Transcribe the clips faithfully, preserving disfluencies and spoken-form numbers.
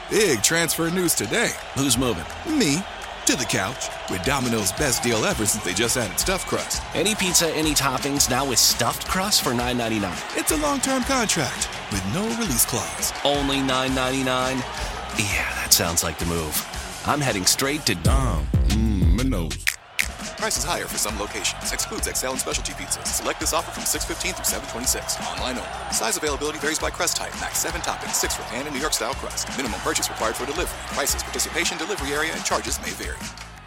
Big transfer news today. Who's moving? Me. To the couch. With Domino's best deal ever since they just added stuffed crust. Any pizza, any toppings, now with stuffed crust for nine ninety-nine. It's a long-term contract with no release clause. Only nine ninety-nine? Yeah, that sounds like the move. I'm heading straight to Dom. Mmm, Prices higher for some locations. Excludes X L and specialty pizzas. Select this offer from six fifteen through seven twenty-six. Online only. Size availability varies by crust type. Max seven toppings. Six for pan and New York style crust. Minimum purchase required for delivery. Prices, participation, delivery area, and charges may vary.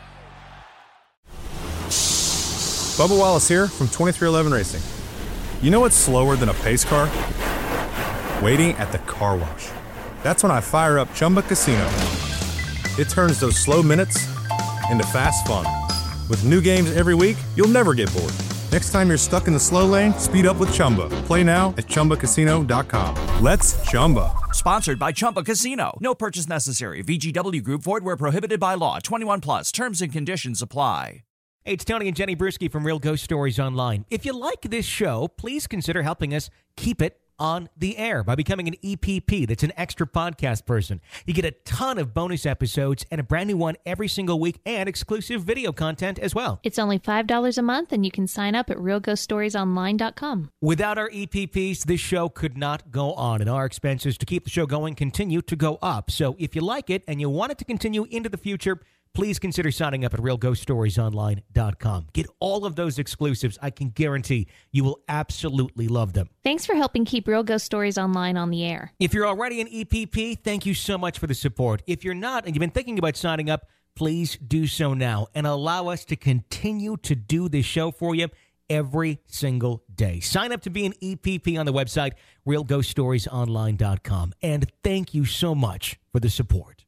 Bubba Wallace here from twenty-three eleven Racing. You know what's slower than a pace car? Waiting at the car wash. That's when I fire up Chumba Casino. It turns those slow minutes into fast fun. With new games every week, you'll never get bored. Next time you're stuck in the slow lane, speed up with Chumba. Play now at Chumba Casino dot com. Let's Chumba. Sponsored by Chumba Casino. No purchase necessary. V G W Group. Void where prohibited by law. twenty-one plus. Terms and conditions apply. Hey, it's Tony and Jenny Brewski from Real Ghost Stories Online. If you like this show, please consider helping us keep it on the air by becoming an E P P. That's an extra podcast person. You get a ton of bonus episodes and a brand new one every single week and exclusive video content as well. It's only five dollars a month and you can sign up at real ghost stories online dot com. Without our E P Ps, this show could not go on, and our expenses to keep the show going continue to go up. So if you like it and you want it to continue into the future, please consider signing up at real ghost stories online dot com. Get all of those exclusives. I can guarantee you will absolutely love them. Thanks for helping keep Real Ghost Stories Online on the air. If you're already an E P P, thank you so much for the support. If you're not and you've been thinking about signing up, please do so now and allow us to continue to do this show for you every single day. Sign up to be an E P P on the website, real ghost stories online dot com. And thank you so much for the support.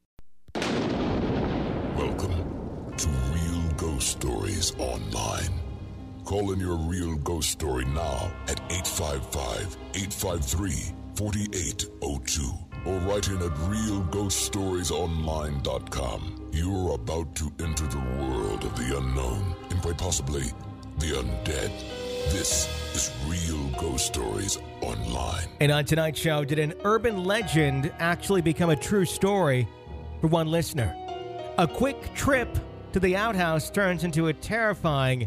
Welcome to Real Ghost Stories Online. Call in your real ghost story now at eight five five, eight five three, four eight zero two or write in at real ghost stories online dot com. You are about to enter the world of the unknown and quite possibly the undead. This is Real Ghost Stories Online. And on tonight's show, did an urban legend actually become a true story for one listener? A quick trip to the outhouse turns into a terrifying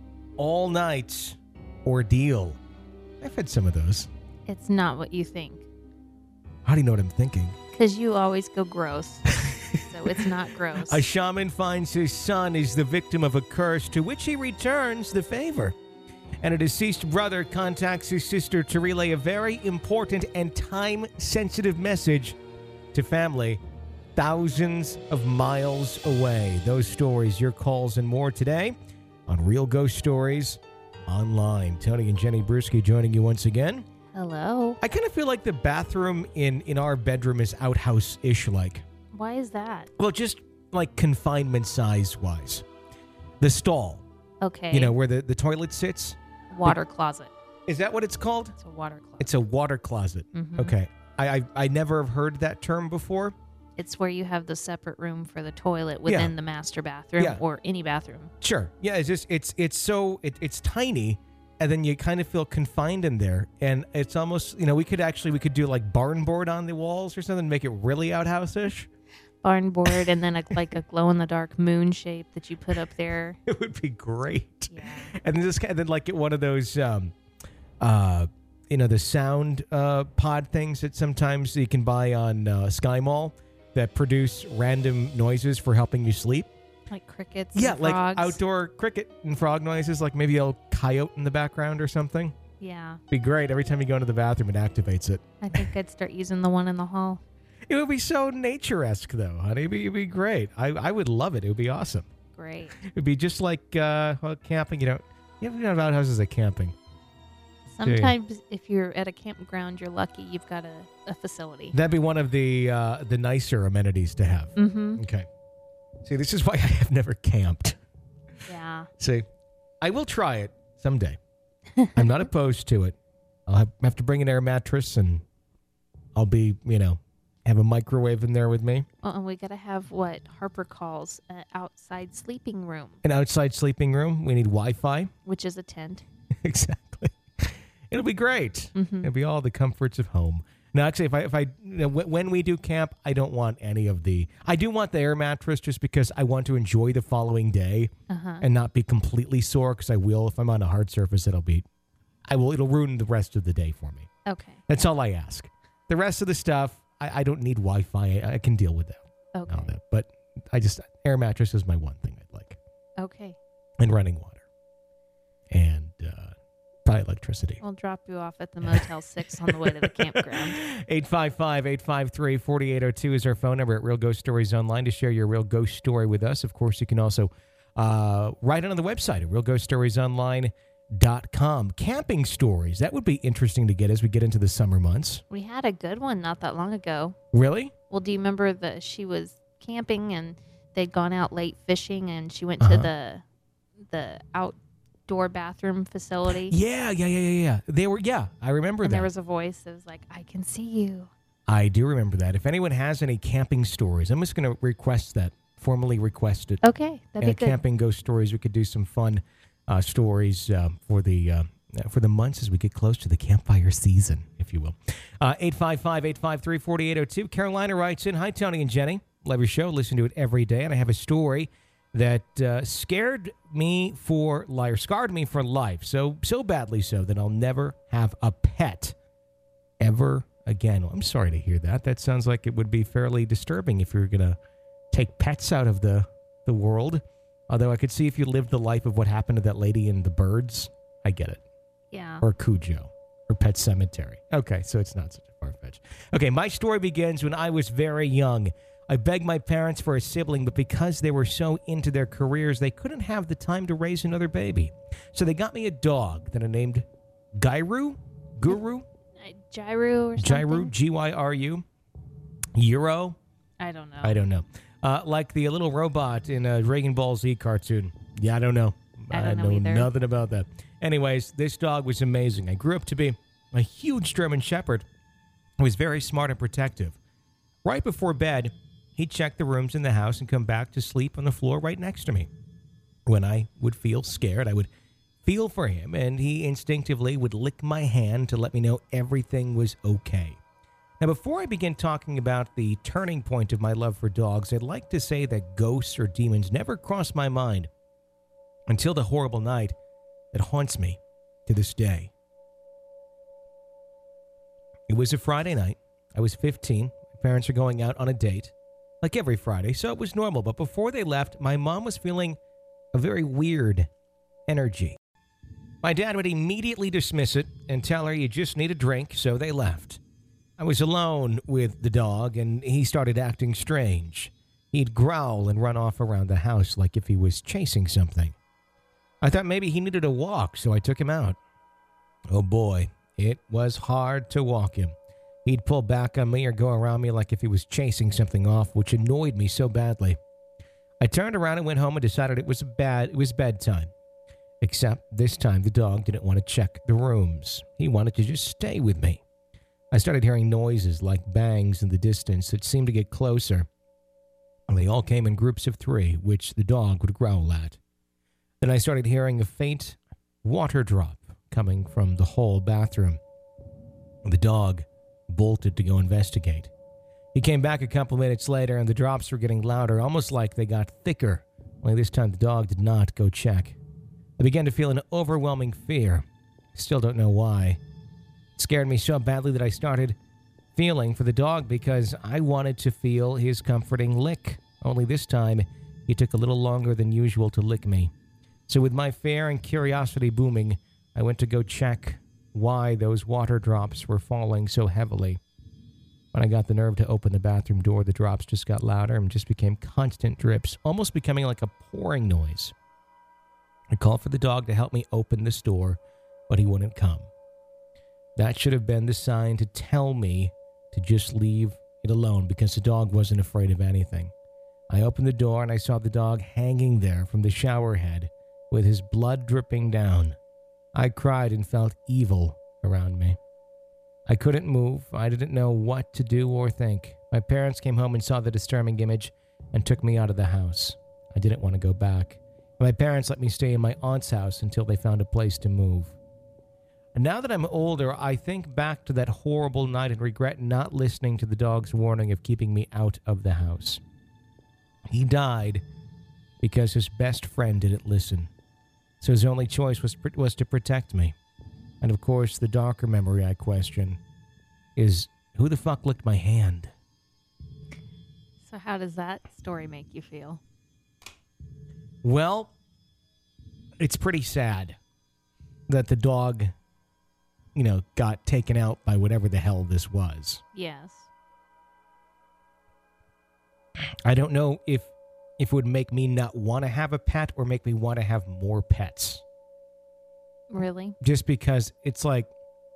all-night ordeal. I've had some of those. It's not what you think. How do you know what I'm thinking? Because you always go gross. So it's not gross. A shaman finds his son is the victim of a curse, to which he returns the favor. And a deceased brother contacts his sister to relay a very important and time-sensitive message to family thousands of miles away. Those stories, your calls, and more today on Real Ghost Stories Online. Tony and Jenny Brewski joining you once again. Hello. I kind of feel like the bathroom in, in our bedroom is outhouse-ish like. Why is that? Well, just like confinement size-wise. The stall. Okay. You know, where the, the toilet sits. Water closet. Is that what it's called? It's a water closet. It's a water closet. Mm-hmm. Okay. I, I I never have heard that term before. It's where you have the separate room for the toilet within Yeah. the master bathroom Yeah. or any bathroom. Sure. Yeah, it's just it's it's so it, it's tiny, and then you kind of feel confined in there, and it's almost, you know, we could actually we could do like barn board on the walls or something, make it really outhouse-ish. Barn board and then a, like a glow in the dark moon shape that you put up there. It would be great. Yeah. And then just kind of then like get one of those um uh you know the sound uh pod things that sometimes you can buy on uh, Sky Mall that produce random noises for helping you sleep. Like crickets Yeah, and like frogs. outdoor cricket and frog noises, like maybe a coyote in the background or something. Yeah. Be great. Every time you go into the bathroom, it activates it. I think I'd start using the one in the hall. It would be so nature-esque, though, honey. It'd be, it'd be great. I, I would love it. It would be awesome. Great. It'd be just like uh, well, camping. You know, you have, you have outhouses at camping. Sometimes if you're at a campground, you're lucky you've got a, a facility. That'd be one of the uh, the nicer amenities to have. Mm-hmm. Okay. See, this is why I have never camped. Yeah. See, I will try it someday. I'm not opposed to it. I'll have, have to bring an air mattress, and I'll be, you know, have a microwave in there with me. Oh, and we got to have what Harper calls an outside sleeping room, An outside sleeping room. We need Wi-Fi. which is a tent. Exactly. It'll be great. Mm-hmm. It'll be all the comforts of home. No, actually, if I if I you know, w- when we do camp, I don't want any of the. I do want the air mattress just because I want to enjoy the following day Uh-huh. and not be completely sore. Because I will, if I'm on a hard surface, it'll be, I will. It'll ruin the rest of the day for me. Okay. That's all I ask. The rest of the stuff, I, I don't need Wi-Fi. I, I can deal with that. Okay. All that. But I just air mattress is my one thing I'd like, Okay. and running water, and uh, probably electricity. We'll drop you off at the Motel six on the way to the campground. eight five five, eight five three, four eight zero two is our phone number at Real Ghost Stories Online to share your real ghost story with us. Of course, you can also uh, write it on the website at real ghost stories online dot com. Camping stories. That would be interesting to get as we get into the summer months. We had a good one not that long ago. Really? Well, do you remember that she was camping and they'd gone out late fishing and she went Uh-huh. to the the outdoor bathroom facility? Yeah, yeah, yeah, yeah, yeah. They were, yeah, I remember And that. there was a voice that was like, I can see you. I do remember that. If anyone has any camping stories, I'm just going to request that, formally request it. Okay, that'd be uh, good. Camping ghost stories. We could do some fun uh, stories uh, for the uh, for the months as we get close to the campfire season, if you will. Uh, eight five five, eight five three, four eight zero two. Carolina writes in, hi, Tony and Jenny. Love your show. Listen to it every day. And I have a story that uh, scared me for life, scarred me for life. So, so badly so that I'll never have a pet ever again. Well, I'm sorry to hear that. That sounds like it would be fairly disturbing if you were going to take pets out of the, the world. Although I could see if you lived the life of what happened to that lady in The Birds. I get it. Yeah. Or Cujo. Or Pet Cemetery. Okay, so it's not such a far fetch. Okay, my story begins when I was very young. I begged my parents for a sibling, but because they were so into their careers, they couldn't have the time to raise another baby. So they got me a dog that I named Gyru? Guru? Uh, Gyru or something? Gyru, G Y R U. Euro? I don't know. I don't know. Uh, like the little robot in a Dragon Ball Z cartoon. Yeah, I don't know. I don't know either. nothing about that. Anyways, this dog was amazing. I grew up to be a huge German Shepherd who was very smart and protective. Right before bed, he'd check the rooms in the house and come back to sleep on the floor right next to me. When I would feel scared, I would feel for him, and he instinctively would lick my hand to let me know everything was okay. Now, before I begin talking about the turning point of my love for dogs, I'd like to say that ghosts or demons never crossed my mind until the horrible night that haunts me to this day. It was a Friday night. I was fifteen. My parents were going out on a date, like every Friday, so it was normal. But before they left, my mom was feeling a very weird energy. My dad would immediately dismiss it and tell her you just need a drink, so they left. I was alone with the dog, and he started acting strange. He'd growl and run off around the house like if he was chasing something. I thought maybe he needed a walk, so I took him out. Oh boy, it was hard to walk him. He'd pull back on me or go around me like if he was chasing something off, which annoyed me so badly. I turned around and went home and decided it was bad. It was bedtime. Except this time the dog didn't want to check the rooms. He wanted to just stay with me. I started hearing noises like bangs in the distance that seemed to get closer. And they all came in groups of three, which the dog would growl at. Then I started hearing a faint water drop coming from the whole bathroom. The dog bolted to go investigate. He came back a couple minutes later, and the drops were getting louder, almost like they got thicker. Only this time the dog did not go check. I began to feel an overwhelming fear. Still don't know why. It scared me so badly that I started feeling for the dog because I wanted to feel his comforting lick. Only this time, he took a little longer than usual to lick me. So with my fear and curiosity booming, I went to go check why those water drops were falling so heavily. When I got the nerve to open the bathroom door, the drops just got louder and just became constant drips, almost becoming like a pouring noise. I called for the dog to help me open this door, but he wouldn't come. That should have been the sign to tell me to just leave it alone because the dog wasn't afraid of anything. I opened the door and I saw the dog hanging there from the shower head with his blood dripping down. I cried and felt evil around me. I couldn't move. I didn't know what to do or think. My parents came home and saw the disturbing image and took me out of the house. I didn't want to go back. My parents let me stay in my aunt's house until they found a place to move. And now that I'm older, I think back to that horrible night and regret not listening to the dog's warning of keeping me out of the house. He died because his best friend didn't listen. So his only choice was was to protect me. And of course, the darker memory I question is, who the fuck licked my hand? So how does that story make you feel? Well, it's pretty sad that the dog, you know, got taken out by whatever the hell this was. Yes. I don't know if if it would make me not want to have a pet or make me want to have more pets. Really? Just because it's like,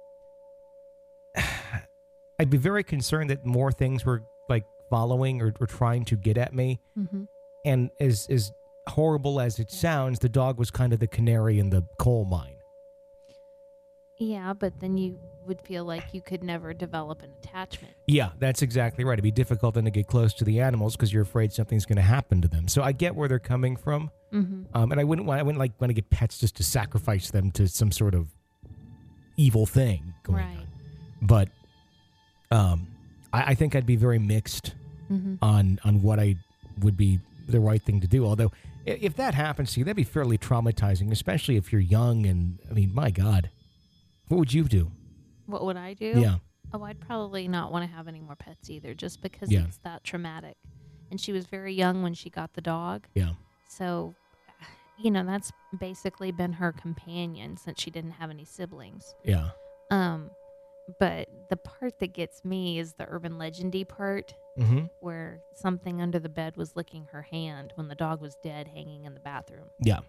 I'd be very concerned that more things were like following or, or trying to get at me. Mm-hmm. And as, as horrible as it sounds, the dog was kind of the canary in the coal mine. Yeah, but then you would feel like you could never develop an attachment. Yeah, that's exactly right. It'd be difficult then to get close to the animals because you're afraid something's going to happen to them. So I get where they're coming from. Mm-hmm. Um, and I wouldn't want, I wouldn't like want to get pets just to sacrifice them to some sort of evil thing going Right. on. But um, I, I think I'd be very mixed mm-hmm. on on what I would be the right thing to do. Although i- if that happens to you, that'd be fairly traumatizing, especially if you're young. And I mean, my God, what would you do? What would I do? Yeah. Oh, I'd probably not want to have any more pets either, just because Yeah. it's that traumatic. And she was very young when she got the dog. Yeah. So, you know, that's basically been her companion since she didn't have any siblings. Yeah. Um, but the part that gets me is the urban legendy part, Mm-hmm. where something under the bed was licking her hand when the dog was dead hanging in the bathroom. Yeah.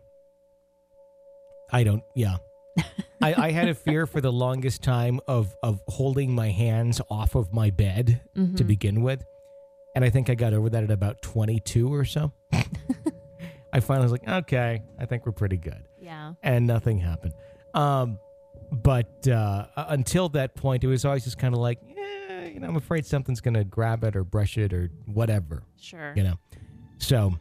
I don't, yeah. I, I had a fear for the longest time of, of holding my hands off of my bed Mm-hmm. to begin with. And I think I got over that at about twenty-two or so. I finally was like, okay, I think we're pretty good. Yeah. And nothing happened. Um, but uh, until that point, it was always just kind of like, yeah, you know, I'm afraid something's going to grab it or brush it or whatever. Sure. You know? So,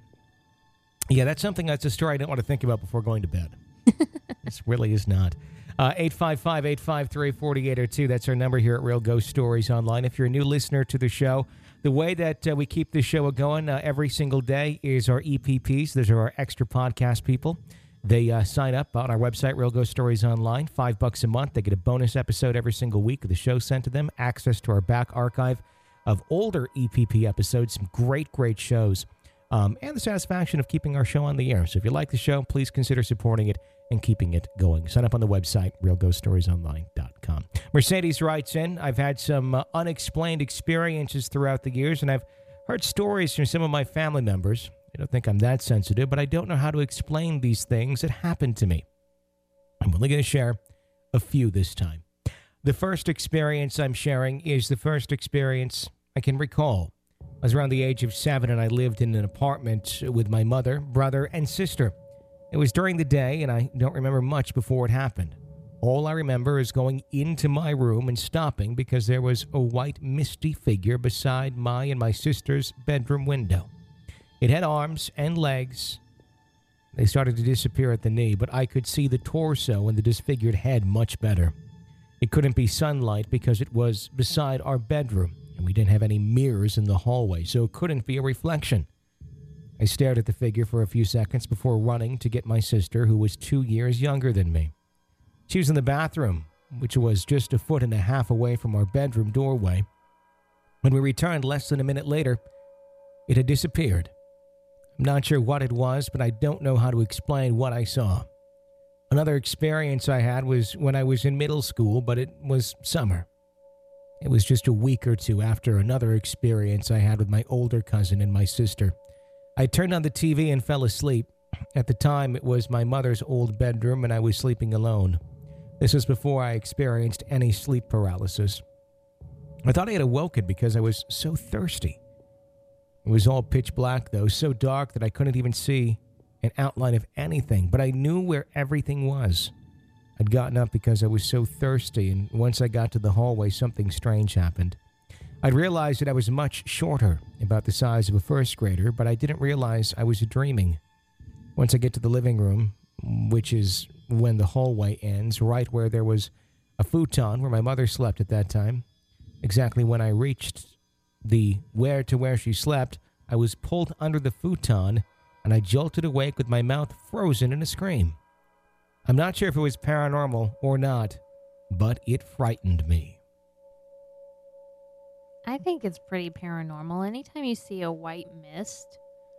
yeah, that's something, that's a story I don't want to think about before going to bed. This really is not. Uh, eight five five, eight five three, four eight zero two. That's our number here at Real Ghost Stories Online. If you're a new listener to the show, the way that uh, we keep the show going uh, every single day is our E P Ps. Those are our extra podcast people. They uh, sign up on our website, Real Ghost Stories Online. Five bucks a month. They get a bonus episode every single week of the show sent to them. Access to our back archive of older E P P episodes. Some great, great shows. Um, and the satisfaction of keeping our show on the air. So if you like the show, please consider supporting it and keeping it going. Sign up on the website, real ghost stories online dot com. Mercedes writes in, I've had some uh, unexplained experiences throughout the years, and I've heard stories from some of my family members. I don't think I'm that sensitive, but I don't know how to explain these things that happened to me. I'm only going to share a few this time. The first experience I'm sharing is the first experience I can recall. I was around the age of seven, and I lived in an apartment with my mother, brother, and sister. It was during the day, and I don't remember much before it happened. All I remember is going into my room and stopping because there was a white, misty figure beside my and my sister's bedroom window. It had arms and legs. They started to disappear at the knee, but I could see the torso and the disfigured head much better. It couldn't be sunlight because it was beside our bedroom, and we didn't have any mirrors in the hallway, so it couldn't be a reflection. I stared at the figure for a few seconds before running to get my sister, who was two years younger than me. She was in the bathroom, which was just a foot and a half away from our bedroom doorway. When we returned less than a minute later, it had disappeared. I'm not sure what it was, but I don't know how to explain what I saw. Another experience I had was when I was in middle school, but it was summer. It was just a week or two after another experience I had with my older cousin and my sister. I turned on the T V and fell asleep. At the time, it was my mother's old bedroom, and I was sleeping alone. This was before I experienced any sleep paralysis. I thought I had awoken because I was so thirsty. It was all pitch black, though, so dark that I couldn't even see an outline of anything, but I knew where everything was. I'd gotten up because I was so thirsty, and once I got to the hallway, something strange happened. I'd realized that I was much shorter, about the size of a first grader, but I didn't realize I was dreaming. Once I get to the living room, which is when the hallway ends, right where there was a futon where my mother slept at that time. Exactly when I reached the where to where she slept, I was pulled under the futon and I jolted awake with my mouth frozen in a scream. I'm not sure if it was paranormal or not, but it frightened me. I think it's pretty paranormal. Anytime you see a white mist,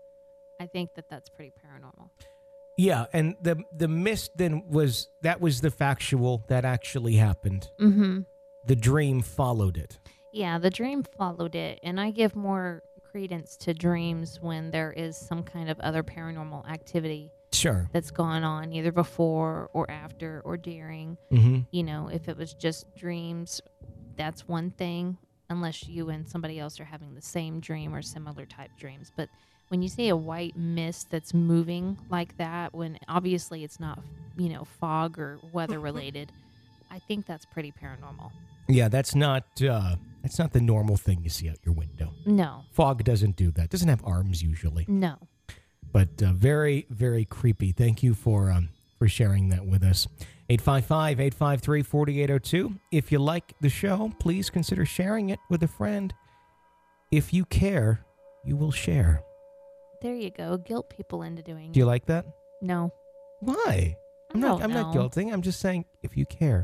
I think that that's pretty paranormal. Yeah, and the the mist then was, that was the factual that actually happened. Mm-hmm. The dream followed it. Yeah, the dream followed it, and I give more credence to dreams when there is some kind of other paranormal activity Sure. that's gone on, either before or after or during. Mm-hmm. You know, if it was just dreams, that's one thing, unless you and somebody else are having the same dream or similar type dreams. But when you see a white mist that's moving like that, when obviously it's not, you know, fog or weather related, I think that's pretty paranormal. Yeah, that's not uh, that's not the normal thing you see out your window. No. Fog doesn't do that. Doesn't have arms usually. No. But uh, very, very creepy. Thank you for um, for sharing that with us. eight five five, eight five three, four eight zero two. If you like the show, please consider sharing it with a friend. If you care, you will share. There you go. Guilt people into doing Do you it. like that? No. Why? I'm I not. don't I'm not know. guilting. I'm just saying, if you care,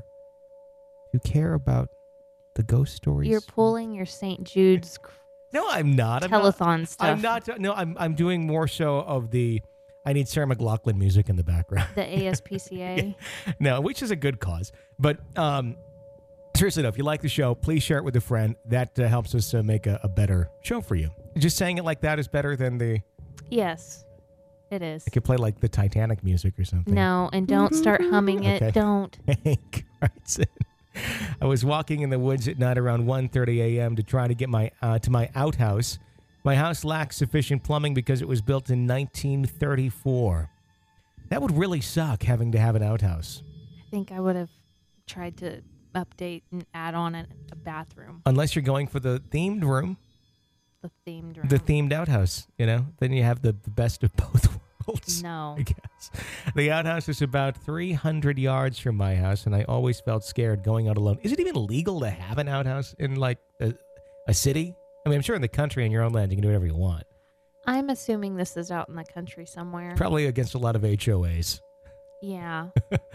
if you care about the ghost stories. You're pulling your Saint Jude's No, I'm not. I'm telethon not, stuff. I'm not. No, I'm. I'm doing more so of the. I need Sarah McLachlan music in the background. The A S P C A. No, which is a good cause. But um, seriously, though, if you like the show, please share it with a friend. That uh, helps us uh, make a, a better show for you. Just saying it like that is better than the. Yes, it is. I could play like the Titanic music or something. No, and don't start humming it. Okay. Don't. Hank writes in. I was walking in the woods at night around one thirty a.m. to try to get my uh, to my outhouse. My house lacks sufficient plumbing because it was built in nineteen thirty-four. That would really suck, having to have an outhouse. I think I would have tried to update and add on a, a bathroom. Unless you're going for the themed room, The themed room. the themed outhouse, you know, then you have the, the best of both worlds. No. I guess. The outhouse is about three hundred yards from my house, and I always felt scared going out alone. Is it even legal to have an outhouse in, like, a, a city? I mean, I'm sure in the country, in your own land, you can do whatever you want. I'm assuming this is out in the country somewhere. Probably against a lot of H O As. Yeah.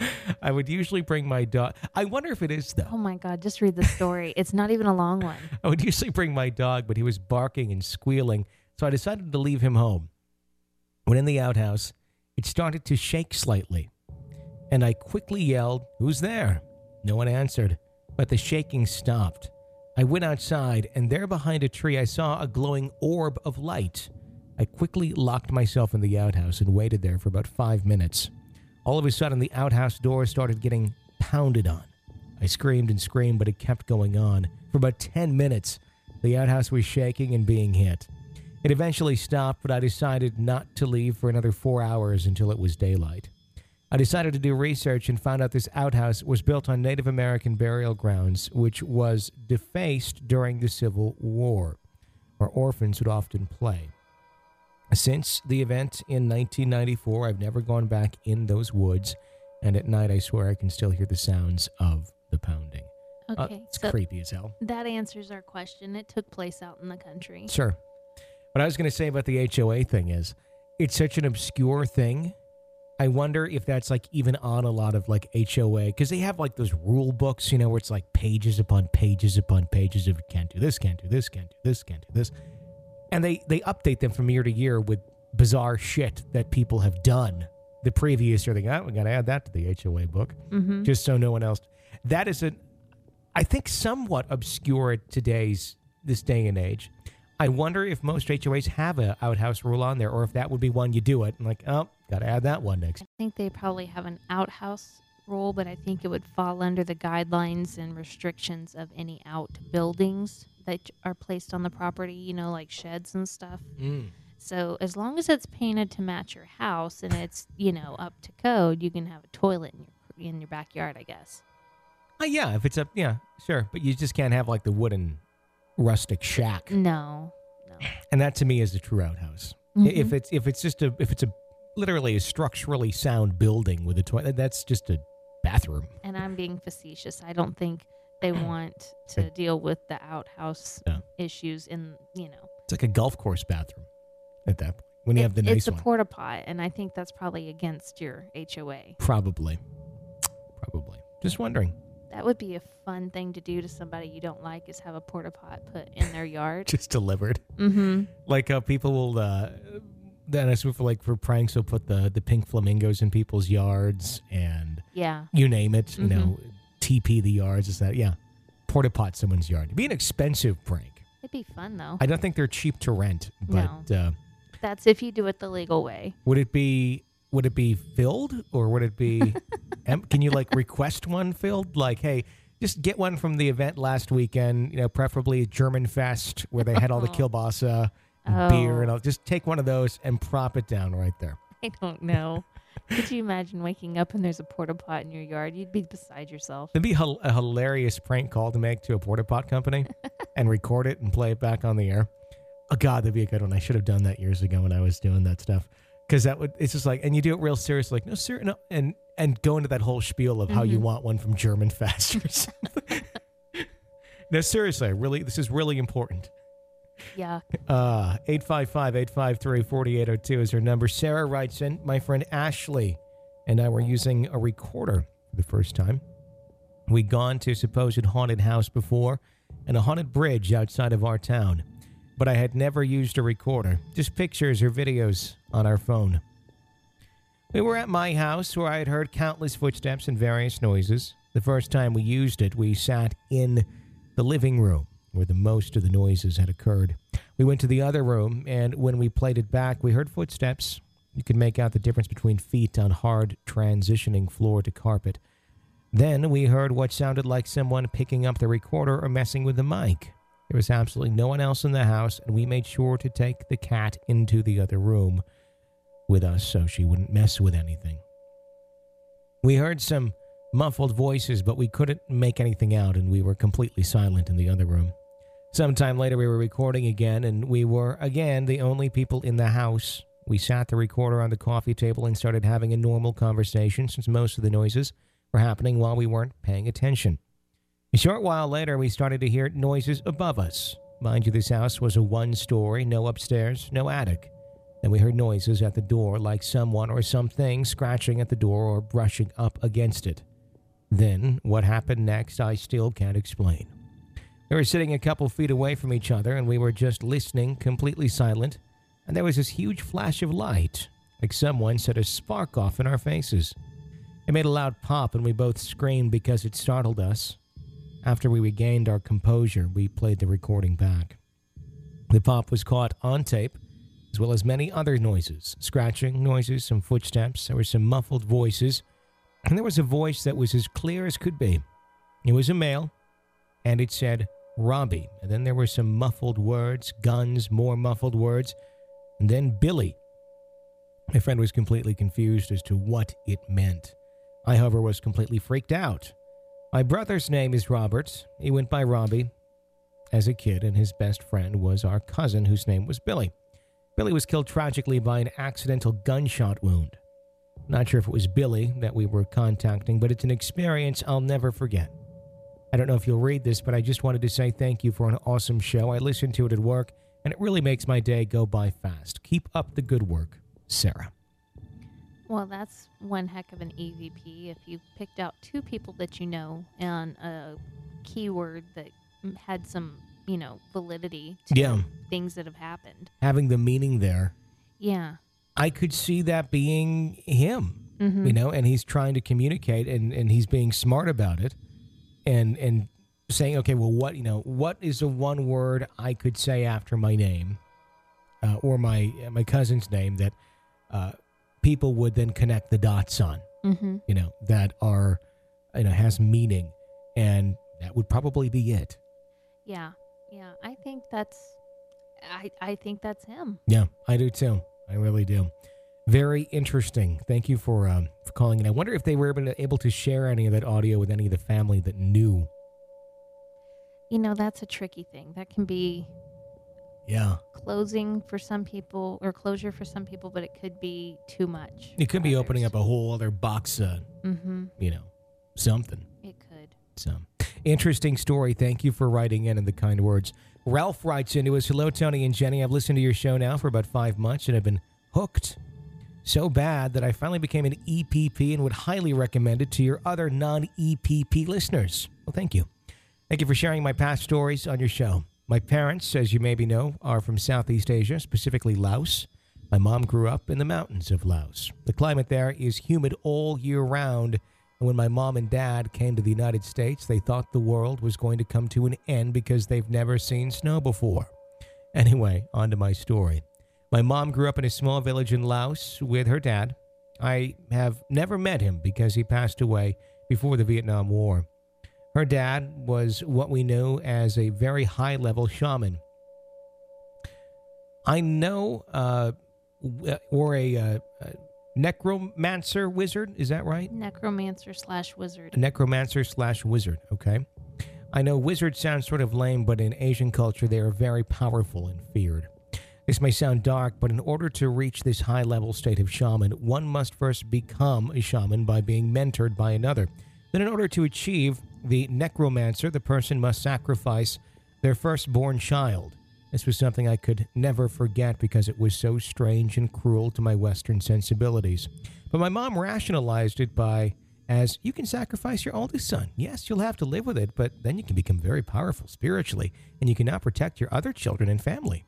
I would usually bring my dog. I wonder if it is, though. Oh, my God. Just read the story. It's not even a long one. I would usually bring my dog, but he was barking and squealing, so I decided to leave him home. When in the outhouse, it started to shake slightly, and I quickly yelled, "Who's there?" No one answered, but the shaking stopped. I went outside, and there behind a tree I saw a glowing orb of light. I quickly locked myself in the outhouse and waited there for about five minutes. All of a sudden, the outhouse door started getting pounded on. I screamed and screamed, but it kept going on. For about ten minutes, the outhouse was shaking and being hit. It eventually stopped, but I decided not to leave for another four hours until it was daylight. I decided to do research and found out this outhouse was built on Native American burial grounds, which was defaced during the Civil War, where orphans would often play. Since the event in nineteen ninety-four, I've never gone back in those woods, and at night I swear I can still hear the sounds of the pounding. Okay. Uh, it's so creepy as hell. that answers our question. It took place out in the country. Sure. What I was going to say about the H O A thing is, it's such an obscure thing. I wonder if that's like even on a lot of like H O A, because they have like those rule books, you know, where it's like pages upon pages upon pages of can't do this, can't do this, can't do this, can't do this. And they, they update them from year to year with bizarre shit that people have done the previous year. They go, oh, we got to add that to the H O A book, Mm-hmm. just so no one else. That is a, I think, somewhat obscure at today's, this day and age. I wonder if most H O As have an outhouse rule on there, or if that would be one you do it and like, oh, got to add that one next. I think they probably have an outhouse rule, but I think it would fall under the guidelines and restrictions of any outbuildings that are placed on the property, you know, like sheds and stuff. Mm. So as long as it's painted to match your house and it's, you know, up to code, you can have a toilet in your in your backyard, I guess. Oh, yeah, if it's a, yeah, sure. But you just can't have like the wooden rustic shack. No, no. And that to me is a true outhouse. Mhm. If it's if it's just a if it's a literally a structurally sound building with a toilet, that's just a bathroom. And I'm being facetious. I don't think they want to deal with the outhouse Yeah. issues in, you know. It's like a golf course bathroom at that point. When you It- have the nice it's a one. porta pot, and I think that's probably against your H O A. Probably. Probably. Just wondering. That would be a fun thing to do to somebody you don't like, is have a porta pot put in their yard. Just delivered. Mm-hmm. Like uh, people will, uh, then I for like for pranks, will put the, the pink flamingos in people's yards and Yeah. you name it, you Mhm. know, T P the yards, is that, yeah. Porta pot someone's yard. It'd be an expensive prank. It'd be fun, though. I don't think they're cheap to rent, but uh, That's if you do it the legal way. would it be would it be filled or would it be? em- can you like request one filled? Like, hey, just get one from the event last weekend. You know, preferably German Fest where they had all the kielbasa and Oh. beer, and I'll just take one of those and prop it down right there. I don't know. Could you imagine waking up and there's a porta pot in your yard? You'd be beside yourself. It'd be hil- a hilarious prank call to make to a porta pot company and record it and play it back on the air. Oh God, that'd be a good one. I should have done that years ago when I was doing that stuff. Because that would, it's just like, and you do it real serious, like, no, sir, no, and and go into that whole spiel of how you Mhm. want one from German Fest or something. No, seriously, really, this is really important. Yeah. Uh, eight five five, eight five three, four eight zero two is her number. Sarah writes in, my friend Ashley and I were using a recorder for the first time. We'd gone to a supposed haunted house before and a haunted bridge outside of our town. But I had never used a recorder, just pictures or videos on our phone. We were at my house where I had heard countless footsteps and various noises. The first time we used it, we sat in the living room where the most of the noises had occurred. We went to the other room, and when we played it back, we heard footsteps. You could make out the difference between feet on hard, transitioning floor to carpet. Then we heard what sounded like someone picking up the recorder or messing with the mic. There was absolutely no one else in the house, and we made sure to take the cat into the other room with us so she wouldn't mess with anything. We heard some muffled voices, but we couldn't make anything out, and we were completely silent in the other room. Sometime later, we were recording again, and we were, again, the only people in the house. We sat the recorder on the coffee table and started having a normal conversation, since most of the noises were happening while we weren't paying attention. A short while later, we started to hear noises above us. Mind you, this house was a one-story, no upstairs, no attic. Then we heard noises at the door, like someone or something scratching at the door or brushing up against it. Then, what happened next, I still can't explain. We were sitting a couple feet away from each other, and we were just listening, completely silent, and there was this huge flash of light, like someone set a spark off in our faces. It made a loud pop, and we both screamed because it startled us. After we regained our composure, we played the recording back. The pop was caught on tape, as well as many other noises, scratching noises, some footsteps, there were some muffled voices, and there was a voice that was as clear as could be. It was a male, and it said, Robbie. And then there were some muffled words, guns, more muffled words, and then Billy. My friend was completely confused as to what it meant. I, however, was completely freaked out. My brother's name is Robert. He went by Robbie as a kid, and his best friend was our cousin, whose name was Billy. Billy was killed tragically by an accidental gunshot wound. Not sure if it was Billy that we were contacting, but it's an experience I'll never forget. I don't know if you'll read this, but I just wanted to say thank you for an awesome show. I listened to it at work, and it really makes my day go by fast. Keep up the good work, Sarah. Well, that's one heck of an E V P if you picked out two people that you know and a keyword that m- had some, you know, validity to Yeah. things that have happened. Having the meaning there, Yeah. I could see that being him, Mhm. you know, and he's trying to communicate, and, and he's being smart about it, and and saying, okay, well, what, you know, what is the one word I could say after my name, uh, or my my cousin's name that uh, people would then connect the dots on, Mm-hmm. you know, that are, you know, has meaning, and that would probably be it. Yeah. Yeah. I think that's, I, I think that's him. Yeah, I do too. I really do. Very interesting. Thank you for um, for calling in. I wonder if they were able to, able to share any of that audio with any of the family that knew. You know, that's a tricky thing. That can be Yeah. closing for some people or closure for some people, but it could be too much. It could for be opening others. up a whole other box, uh, Mm-hmm. you know, something. It could. So, interesting story. Thank you for writing in and the kind words. Ralph writes into us, hello, Tony and Jenny. I've listened to your show now for about five months and have been hooked so bad that I finally became an E P P and would highly recommend it to your other non-E P P listeners. Well, thank you. Thank you for sharing my past stories on your show. My parents, as you maybe know, are from Southeast Asia, specifically Laos. My mom grew up in the mountains of Laos. The climate there is humid all year round. And when my mom and dad came to the United States, they thought the world was going to come to an end because they've never seen snow before. Anyway, on to my story. My mom grew up in a small village in Laos with her dad. I have never met him because he passed away before the Vietnam War. Her dad was what we knew as a very high-level shaman. I know, uh, or a... Uh, uh, necromancer wizard, is that right? Necromancer slash wizard. Necromancer slash wizard, okay. I know wizard sounds sort of lame, but in Asian culture, they are very powerful and feared. This may sound dark, but in order to reach this high-level state of shaman, one must first become a shaman by being mentored by another. Then in order to achieve the necromancer, the person must sacrifice their firstborn child. This was something I could never forget because it was so strange and cruel to my Western sensibilities. But my mom rationalized it by, as, you can sacrifice your oldest son. Yes, you'll have to live with it, but then you can become very powerful spiritually, and you can now protect your other children and family.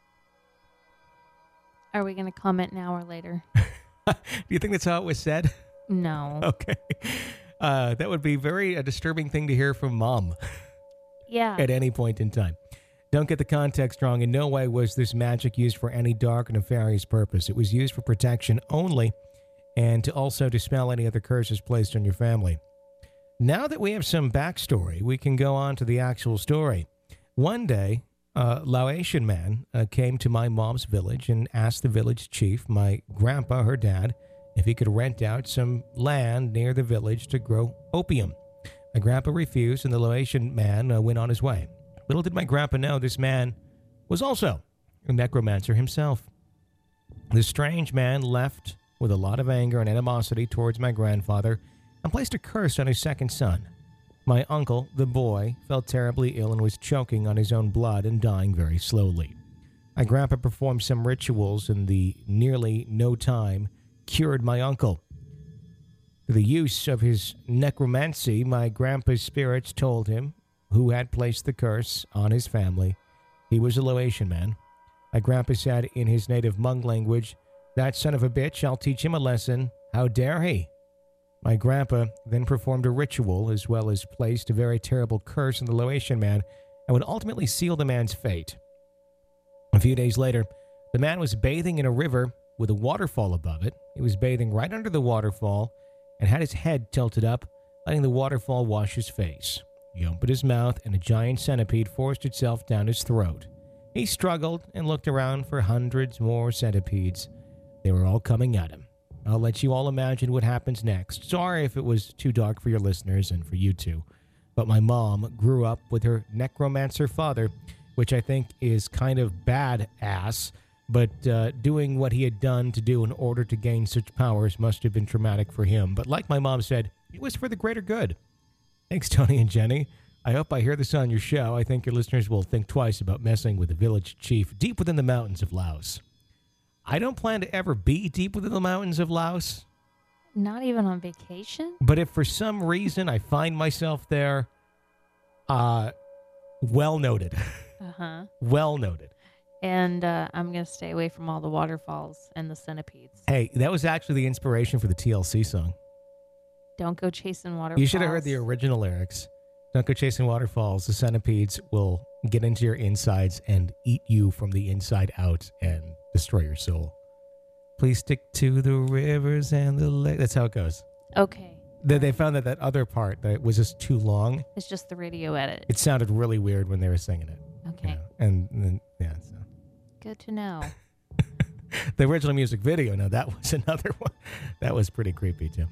Are we going to comment now or later? Do you think that's how it was said? No. Okay. Uh, that would be very a disturbing thing to hear from Mom. Yeah. At any point in time. Don't get the context wrong. In no way was this magic used for any dark or nefarious purpose. It was used for protection only and to also dispel any other curses placed on your family. Now that we have some backstory, we can go on to the actual story. One day, a Laotian man uh, came to my mom's village and asked the village chief, my grandpa, her dad, if he could rent out some land near the village to grow opium. My grandpa refused, and the Laotian man uh, went on his way. Little did my grandpa know this man was also a necromancer himself. The strange man left with a lot of anger and animosity towards my grandfather and placed a curse on his second son. My uncle, the boy, felt terribly ill and was choking on his own blood and dying very slowly. My grandpa performed some rituals and the nearly no time cured my uncle. Through the use of his necromancy, my grandpa's spirits told him who had placed the curse on his family. He was a Laotian man. My grandpa said in his native Hmong language, "That son of a bitch, I'll teach him a lesson. How dare he?" My grandpa then performed a ritual as well as placed a very terrible curse on the Laotian man and would ultimately seal the man's fate. A few days later, the man was bathing in a river with a waterfall above it. He was bathing right under the waterfall and had his head tilted up, letting the waterfall wash his face. He opened his mouth, and a giant centipede forced itself down his throat. He struggled and looked around for hundreds more centipedes. They were all coming at him. I'll let you all imagine what happens next. Sorry if it was too dark for your listeners and for you too, but my mom grew up with her necromancer father, which I think is kind of badass, but uh, doing what he had done to do in order to gain such powers must have been traumatic for him. But like my mom said, it was for the greater good. Thanks, Tony and Jenny. I hope I hear this on your show. I think your listeners will think twice about messing with the village chief deep within the mountains of Laos. I don't plan to ever be deep within the mountains of Laos. Not even on vacation? But if for some reason I find myself there, uh, well noted. Uh-huh. Well noted. And uh, I'm going to stay away from all the waterfalls and the centipedes. Hey, that was actually the inspiration for the T L C song. Don't go chasing waterfalls. You should have heard the original lyrics. Don't go chasing waterfalls. The centipedes will get into your insides and eat you from the inside out and destroy your soul. Please stick to the rivers and the lake. That's how it goes. Okay. They, they found that that other part that was just too long. It's just the radio edit. It sounded really weird when they were singing it. Okay. You know? And then, yeah. So. Good to know. The original music video, no, that was another one. That was pretty creepy, too.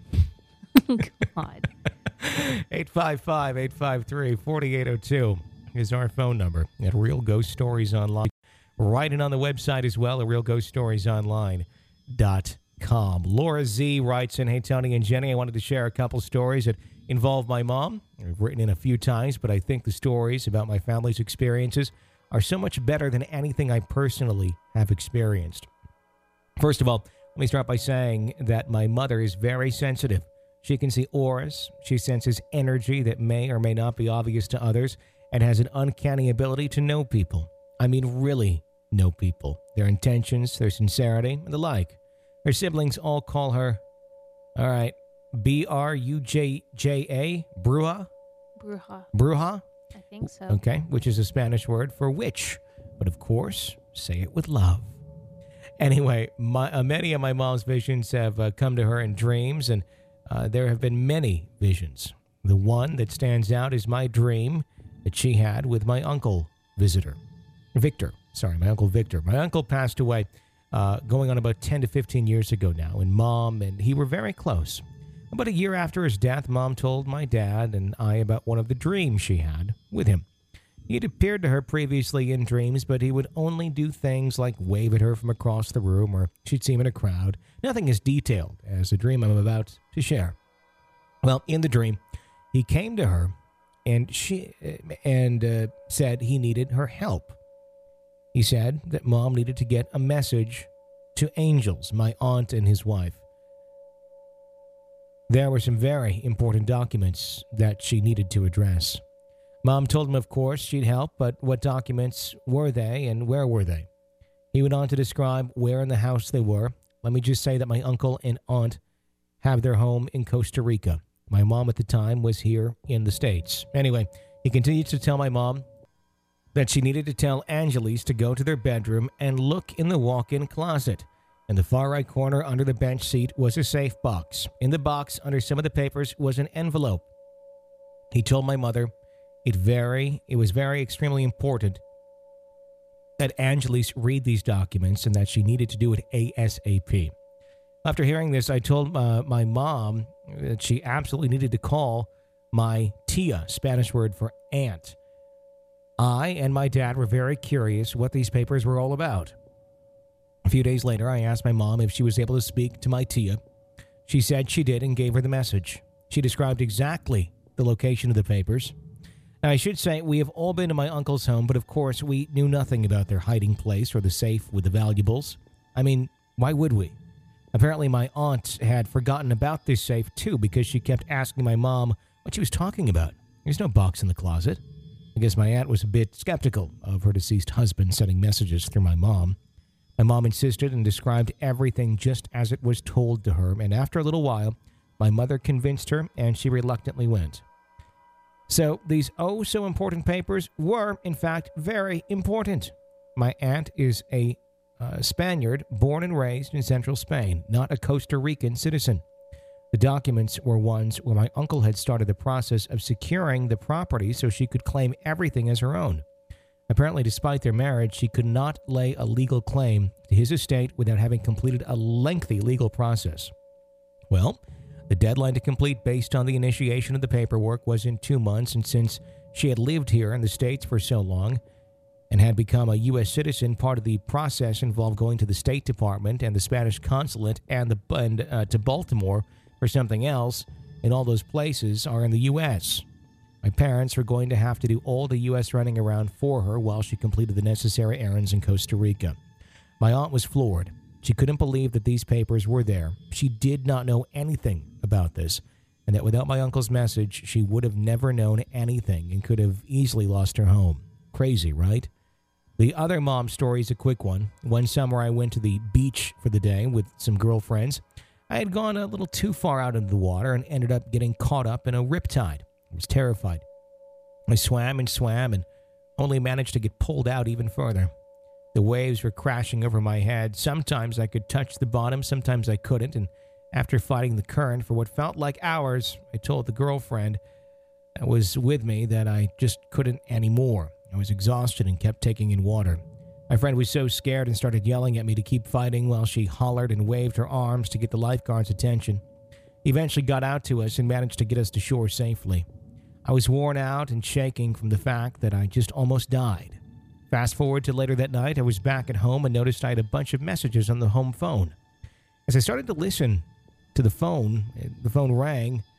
God. eight five five, eight five three, four eight zero two is our phone number at Real Ghost Stories Online. Write it on the website as well at real ghost stories online dot com. Laura Z writes in, "Hey, Tony and Jenny, I wanted to share a couple stories that involve my mom. I've written in a few times, but I think the stories about my family's experiences are so much better than anything I personally have experienced. First of all, let me start by saying that my mother is very sensitive. She can see auras, she senses energy that may or may not be obvious to others, and has an uncanny ability to know people. I mean, really know people, their intentions, their sincerity, and the like. Her siblings all call her, all right, B R U J J A, Bruja? Bruja. Bruja? I think so. Okay, which is a Spanish word for witch. But of course, say it with love. Anyway, my, uh, many of my mom's visions have uh, come to her in dreams, and uh, there have been many visions. The one that stands out is my dream that she had with my uncle visitor. Victor. Sorry, my uncle Victor. My uncle passed away uh, going on about ten to fifteen years ago now, and Mom and he were very close. About a year after his death, Mom told my dad and I about one of the dreams she had with him. He had appeared to her previously in dreams, but he would only do things like wave at her from across the room, or she'd see him in a crowd. Nothing as detailed as the dream I'm about to share. Well, in the dream, he came to her and she and uh, said he needed her help. He said that Mom needed to get a message to Angels, my aunt and his wife. There were some very important documents that she needed to address. Mom told him, of course, she'd help, but what documents were they and where were they? He went on to describe where in the house they were. Let me just say that my uncle and aunt have their home in Costa Rica. My mom at the time was here in the States. Anyway, he continued to tell my mom that she needed to tell Angeles to go to their bedroom and look in the walk-in closet. In the far right corner under the bench seat was a safe box. In the box, under some of the papers, was an envelope. He told my mother it very, it was very extremely important that Angeles read these documents and that she needed to do it ASAP. After hearing this, I told uh, my mom that she absolutely needed to call my tia, Spanish word for aunt. I and my dad were very curious what these papers were all about. A few days later, I asked my mom if she was able to speak to my tia. She said she did and gave her the message. She described exactly the location of the papers. Now, I should say we have all been to my uncle's home, but of course we knew nothing about their hiding place or the safe with the valuables. I mean, why would we? Apparently my aunt had forgotten about this safe too because she kept asking my mom what she was talking about. There's no box in the closet. I guess my aunt was a bit skeptical of her deceased husband sending messages through my mom. My mom insisted and described everything just as it was told to her, and after a little while, my mother convinced her, and she reluctantly went. So these oh-so-important papers were, in fact, very important. My aunt is a uh, Spaniard born and raised in central Spain, not a Costa Rican citizen. The documents were ones where my uncle had started the process of securing the property so she could claim everything as her own. Apparently, despite their marriage, she could not lay a legal claim to his estate without having completed a lengthy legal process. Well, the deadline to complete based on the initiation of the paperwork was in two months, and since she had lived here in the States for so long and had become a U S citizen, part of the process involved going to the State Department and the Spanish consulate and, the, and uh, to Baltimore for something else, and all those places are in the U S My parents were going to have to do all the U S running around for her while she completed the necessary errands in Costa Rica. My aunt was floored. She couldn't believe that these papers were there. She did not know anything about this, and that without my uncle's message, she would have never known anything and could have easily lost her home. Crazy, right? The other mom story is a quick one. One summer, I went to the beach for the day with some girlfriends. I had gone a little too far out into the water and ended up getting caught up in a riptide. I was terrified. I swam and swam and only managed to get pulled out even further. The waves were crashing over my head. Sometimes I could touch the bottom, sometimes I couldn't, and after fighting the current for what felt like hours, I told the girlfriend that was with me that I just couldn't anymore. I was exhausted and kept taking in water. My friend was so scared and started yelling at me to keep fighting while she hollered and waved her arms to get the lifeguard's attention. He eventually got out to us and managed to get us to shore safely. I was worn out and shaking from the fact that I just almost died. Fast forward to later that night, I was back at home and noticed I had a bunch of messages on the home phone. As I started to listen to the phone, the phone rang,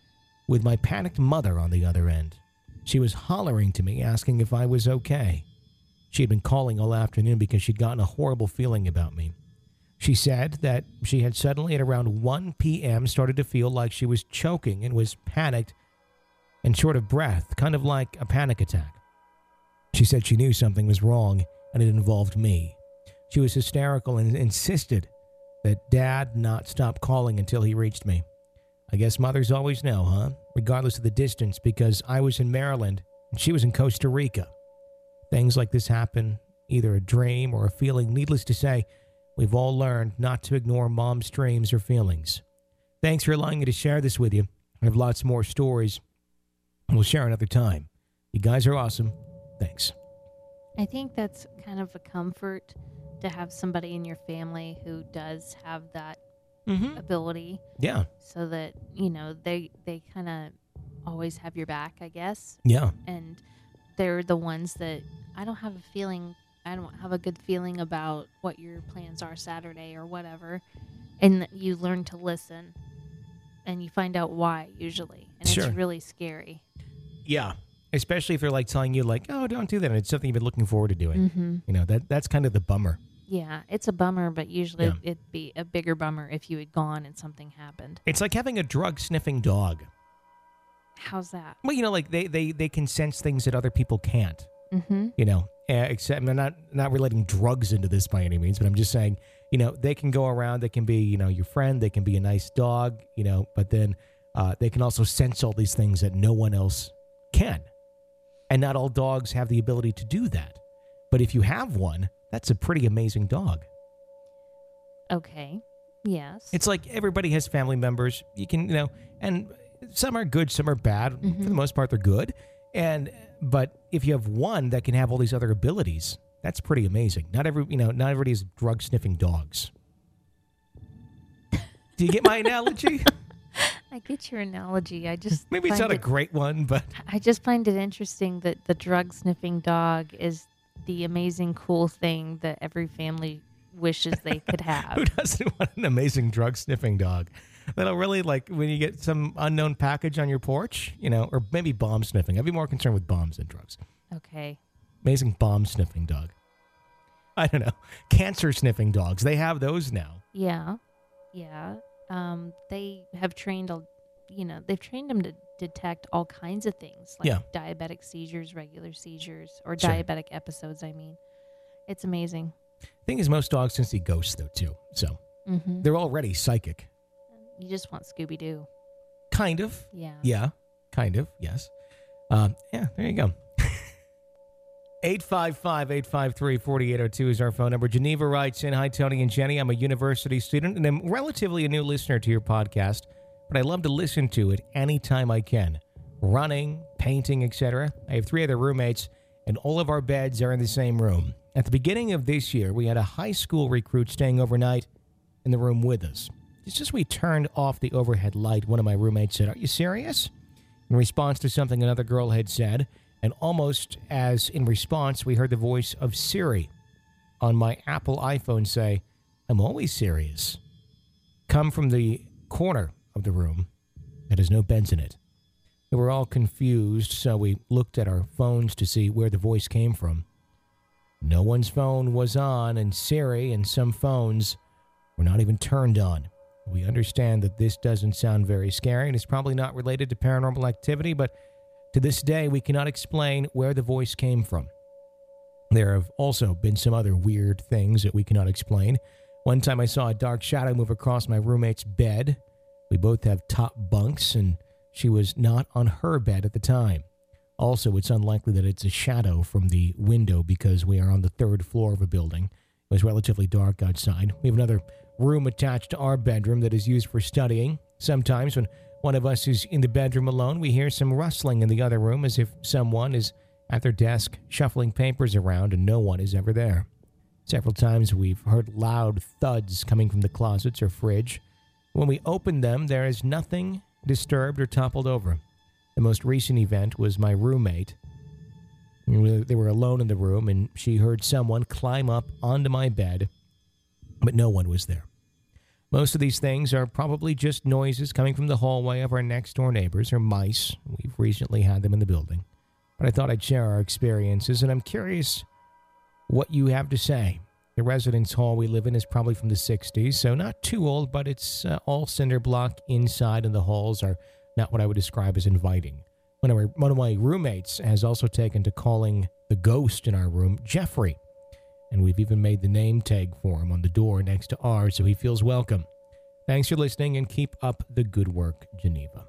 with my panicked mother on the other end. She was hollering to me, asking if I was okay. She had been calling all afternoon because she'd gotten a horrible feeling about me. She said that she had suddenly at around one p.m. started to feel like she was choking and was panicked and short of breath, kind of like a panic attack. She said she knew something was wrong and it involved me. She was hysterical and insisted that Dad not stop calling until he reached me. I guess mothers always know, huh? Regardless of the distance, because I was in Maryland and she was in Costa Rica. Things like this happen, either a dream or a feeling. Needless to say, we've all learned not to ignore mom's dreams or feelings. Thanks for allowing me to share this with you. I have lots more stories. We'll share another time. You guys are awesome. Thanks. I think that's kind of a comfort to have somebody in your family who does have that mm-hmm. ability. Yeah. So that, you know, they they kind of always have your back, I guess. Yeah. And they're the ones that I don't have a feeling, I don't have a good feeling about what your plans are Saturday or whatever. And you learn to listen and you find out why usually. And sure. It's really scary. Yeah. Especially if they're like telling you like, oh, don't do that. And it's something you've been looking forward to doing. Mm-hmm. You know, that that's kind of the bummer. Yeah, it's a bummer, but usually Yeah. it'd be a bigger bummer if you had gone and something happened. It's like having a drug-sniffing dog. How's that? Well, you know, like they, they, they can sense things that other people can't. Mm-hmm. You know, uh, except I'm not not relating drugs into this by any means, but I'm just saying, you know, they can go around. They can be, you know, your friend. They can be a nice dog, you know, but then uh, they can also sense all these things that no one else can. And not all dogs have the ability to do that. But if you have one, that's a pretty amazing dog. Okay. Yes. It's like everybody has family members. You can, you know, and some are good, some are bad. Mm-hmm. For the most part, they're good. And but if you have one that can have all these other abilities, that's pretty amazing. Not every, you know, not everybody is drug sniffing dogs. Do you get my analogy? I get your analogy. I just maybe it's not it, a great one, but I just find it interesting that the drug sniffing dog is the amazing, cool thing that every family wishes they could have. Who doesn't want an amazing drug sniffing dog? That'll really, like, when you get some unknown package on your porch, you know, or maybe bomb sniffing. I'd be more concerned with bombs than drugs. Okay. Amazing bomb sniffing dog. I don't know. Cancer sniffing dogs. They have those now. Yeah. Yeah. Um, they have trained, you know, they've trained them to detect all kinds of things, like yeah. diabetic seizures, regular seizures, or sure. diabetic episodes, I mean. It's amazing. Thing is, most dogs can see ghosts, though, too. So mm-hmm. they're already psychic. You just want Scooby-Doo. Kind of. Yeah. Yeah. Kind of. Yes. Um, yeah, there you go. eight five five, eight five three, four eight zero two is our phone number. Geneva writes in, hi, Tony and Jenny. I'm a university student and I'm relatively a new listener to your podcast, but I love to listen to it anytime I can. Running, painting, et cetera. I have three other roommates and all of our beds are in the same room. At the beginning of this year, we had a high school recruit staying overnight in the room with us. Just as we turned off the overhead light, one of my roommates said, "Are you serious?" In response to something another girl had said, and almost as in response, we heard the voice of Siri on my Apple iPhone say, "I'm always serious," come from the corner of the room that has no beds in it. We were all confused, so we looked at our phones to see where the voice came from. No one's phone was on, and Siri and some phones were not even turned on. We understand that this doesn't sound very scary and is probably not related to paranormal activity, but to this day, we cannot explain where the voice came from. There have also been some other weird things that we cannot explain. One time I saw a dark shadow move across my roommate's bed. We both have top bunks, and she was not on her bed at the time. Also, it's unlikely that it's a shadow from the window because we are on the third floor of a building. It was relatively dark outside. We have another room attached to our bedroom that is used for studying. Sometimes when one of us is in the bedroom alone, we hear some rustling in the other room as if someone is at their desk shuffling papers around and no one is ever there. Several times we've heard loud thuds coming from the closets or fridge. When we open them, there is nothing disturbed or toppled over. The most recent event was my roommate. They were alone in the room and she heard someone climb up onto my bed, but no one was there. Most of these things are probably just noises coming from the hallway of our next-door neighbors, or mice. We've recently had them in the building. But I thought I'd share our experiences, and I'm curious what you have to say. The residence hall we live in is probably from the sixties, so not too old, but it's uh, all cinder block inside, and the halls are not what I would describe as inviting. One of, our, one of my roommates has also taken to calling the ghost in our room Jeffrey. And we've even made the name tag for him on the door next to ours, so he feels welcome. Thanks for listening, and keep up the good work, Geneva.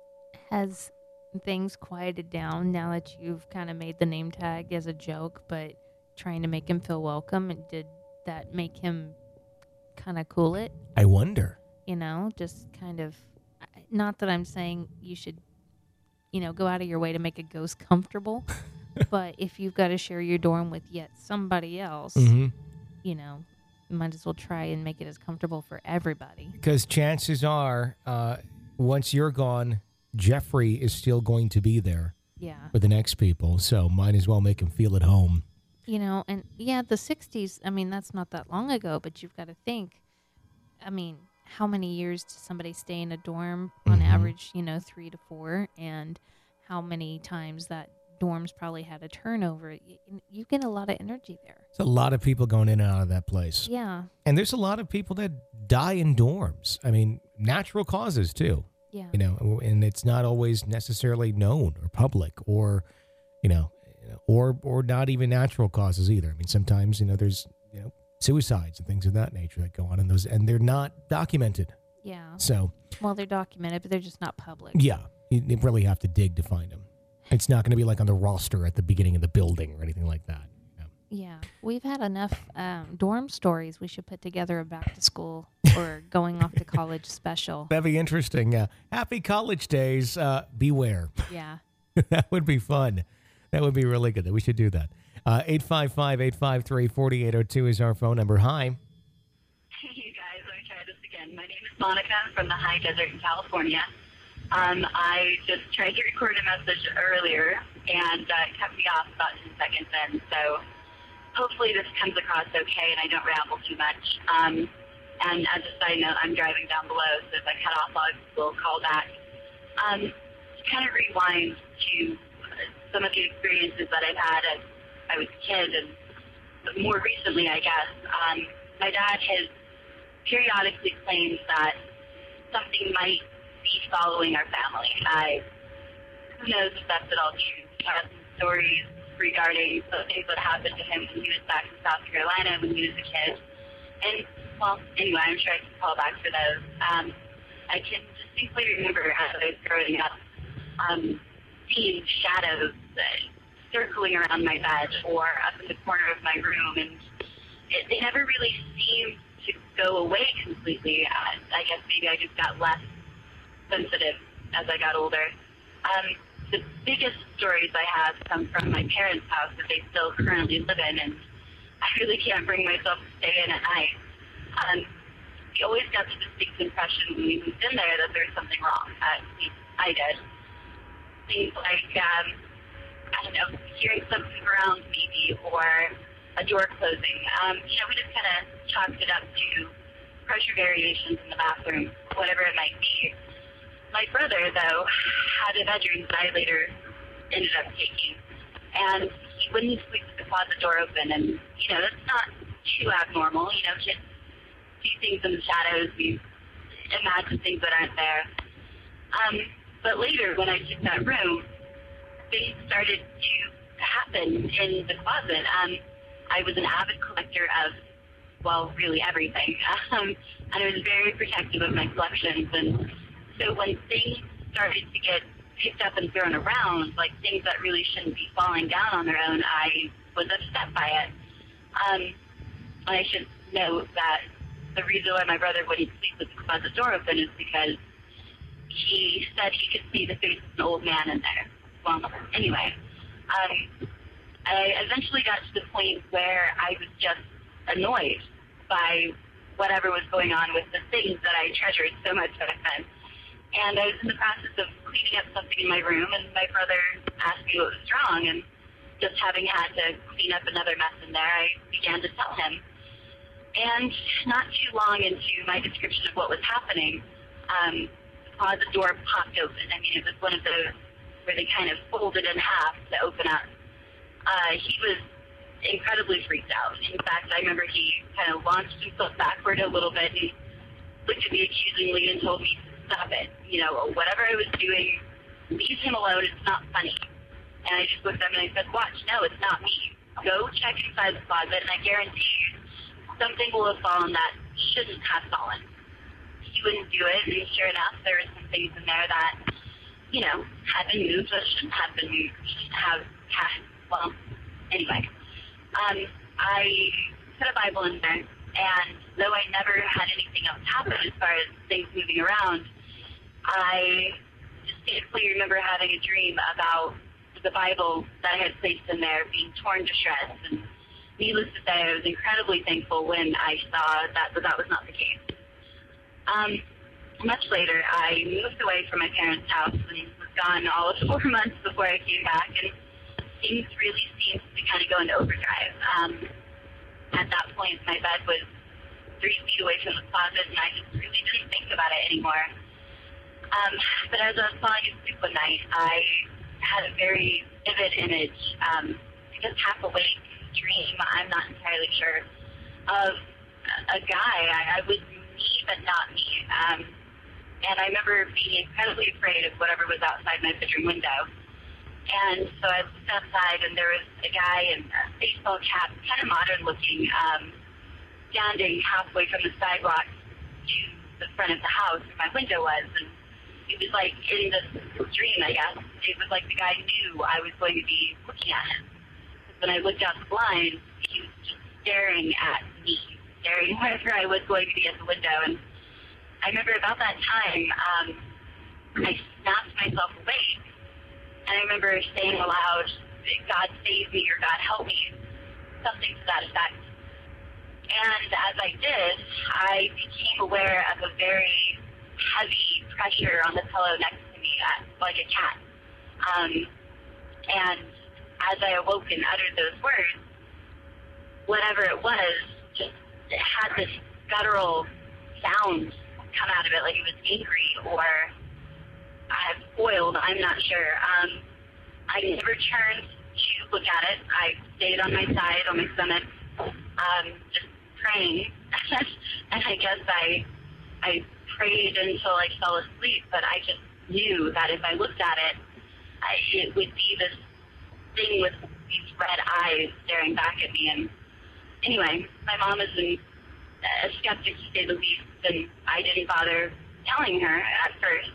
Has things quieted down now that you've kind of made the name tag as a joke, but trying to make him feel welcome? And did that make him kind of cool it? I wonder. You know, just kind of, not that I'm saying you should, you know, go out of your way to make a ghost comfortable. But if you've got to share your dorm with yet somebody else, mm-hmm. you know, you might as well try and make it as comfortable for everybody. Because chances are, uh, once you're gone, Jeffrey is still going to be there yeah. with the next people. So might as well make him feel at home. You know, and yeah, the sixties, I mean, that's not that long ago, but you've got to think, I mean, how many years does somebody stay in a dorm on mm-hmm. average, you know, three to four, and how many times that dorms probably had a turnover. You, you get a lot of energy there. There's a lot of people going in and out of that place. Yeah. And there's a lot of people that die in dorms. I mean, natural causes too. Yeah. You know, and it's not always necessarily known or public or, you know, or or not even natural causes either. I mean, sometimes, you know, there's, you know, suicides and things of that nature that go on in those, and they're not documented. Yeah. So. Well, they're documented, but they're just not public. Yeah. You, you really have to dig to find them. It's not going to be like on the roster at the beginning of the building or anything like that. You know? Yeah. We've had enough um, dorm stories. We should put together a back to school or going off to college special. That'd be interesting. Yeah. Happy college days. Uh, beware. Yeah. That would be fun. That would be really good. We should do that. Uh, eight five five, eight five three, four eight zero two is our phone number. Hi. Hey, you guys. Let me try this again. My name is Monica. I'm from the high desert in California. Um, I just tried to record a message earlier, and uh, it cut me off about ten seconds in, so hopefully this comes across okay and I don't ramble too much. Um, and as a side note, I'm driving down below, so if I cut off, I will call back. Um, to kind of rewind to some of the experiences that I've had as I was a kid, and more recently, I guess, um, my dad has periodically claimed that something might be following our family. I, who knows if that's at all true. He has some stories regarding the things that happened to him when he was back in South Carolina when he was a kid. And, well, anyway, I'm sure I can call back for those. Um, I can distinctly remember as I was growing up, um, seeing shadows uh, circling around my bed or up in the corner of my room, and it, they never really seemed to go away completely. Uh, I guess maybe I just got less sensitive as I got older. Um, the biggest stories I have come from my parents' house that they still currently live in, and I really can't bring myself to stay in at night. Um, we always got the distinct impression when we moved in there that there was something wrong. At least I did. Things like, um, I don't know, hearing something around maybe, or a door closing. Um, you know, we just kind of chalked it up to pressure variations in the bathroom, whatever it might be. My brother, though, had a bedroom that I later ended up taking, and he wouldn't sleep with the closet door open, and, you know, that's not too abnormal. You know, kids see things in the shadows, we imagine things that aren't there. Um, but later, when I took that room, things started to happen in the closet. Um, I was an avid collector of, well, really everything, um, and I was very protective of my collections, and so when things started to get picked up and thrown around, like things that really shouldn't be falling down on their own, I was upset by it. Um, and I should note that the reason why my brother wouldn't sleep with the closet door open is because he said he could see the face of an old man in there. Well, anyway, um, I eventually got to the point where I was just annoyed by whatever was going on with the things that I treasured so much back then. And I was in the process of cleaning up something in my room, and my brother asked me what was wrong, and just having had to clean up another mess in there, I began to tell him. And not too long into my description of what was happening, um, the closet door popped open. I mean, it was one of those where they kind of folded in half to open up. Uh, he was incredibly freaked out. In fact, I remember he kind of launched himself backward a little bit and looked at me accusingly and told me to stop it. You know, whatever I was doing, leave him alone. It's not funny. And I just looked at him and I said, watch, no, it's not me. Go check inside the closet, and I guarantee you something will have fallen that shouldn't have fallen. He wouldn't do it, and sure enough, there were some things in there that, you know, had been moved but shouldn't have been moved, shouldn't have cast. Well, anyway, um, I put a Bible in there, and though I never had anything else happen as far as things moving around, I distinctly remember having a dream about the Bible that I had placed in there being torn to shreds, and needless to say, I was incredibly thankful when I saw that that was not the case. Um, much later, I moved away from my parents' house and was gone all of four months before I came back, and things really seemed to kind of go into overdrive. Um, at that point, my bed was three feet away from the closet, and I just really didn't think about it anymore. Um, but as I was falling asleep one night, I had a very vivid image, um, I guess half awake dream, I'm not entirely sure, of a guy. I, I was me, but not me. Um, and I remember being incredibly afraid of whatever was outside my bedroom window. And so I looked outside, and there was a guy in a baseball cap, kind of modern looking, um, standing halfway from the sidewalk to the front of the house where my window was. And it was like in this dream, I guess, it was like the guy knew I was going to be looking at him. When I looked out the blind, he was just staring at me, staring wherever I was going to be at the window. And I remember about that time, um, I snapped myself awake, and I remember saying aloud, God save me or God help me, something to that effect. And as I did, I became aware of a very heavy pressure on the pillow next to me, at, like a cat. Um, and as I awoke and uttered those words, whatever it was, just it had this guttural sound come out of it, like it was angry or uh, foiled, I'm not sure. Um, I never turned to look at it. I stayed on my side, on my stomach, um, just praying. And I guess I I prayed until I fell asleep, but I just knew that if I looked at it, I, it would be this thing with these red eyes staring back at me. And anyway, my mom is an, a skeptic, to say the least, and I didn't bother telling her at first.